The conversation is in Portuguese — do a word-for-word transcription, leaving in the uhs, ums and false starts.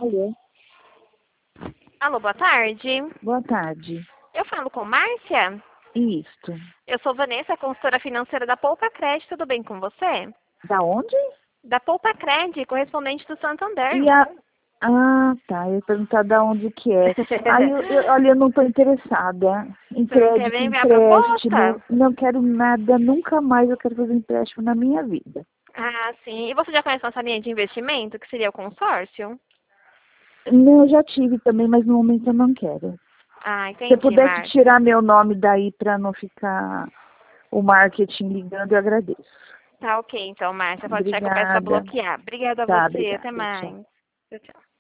Alô? Alô, boa tarde. Boa tarde. Eu falo com Márcia? Isto. Eu sou Vanessa, consultora financeira da Poupa Cred. Tudo bem com você? Da onde? Da Poupa Cred, correspondente do Santander. E a... Ah, tá. Eu ia perguntar da onde que é. Aí, eu, eu, olha, eu não estou interessada em Você não quer crédito, nem ver a proposta? empréstimo. Não quero nada, nunca mais eu quero fazer empréstimo na minha vida. Ah, sim. E você já conhece nossa linha de investimento, que seria o consórcio? Não, eu já tive também, mas no momento eu não quero. Ah, Se você entendi, pudesse Márcia. tirar meu nome daí para não ficar o marketing ligando, eu agradeço. Tá ok, então, Márcia. Pode deixar que eu peço pra Obrigada. bloquear. Obrigada a Tá, você. Até obrigada. Tchau. mais. Tchau, tchau.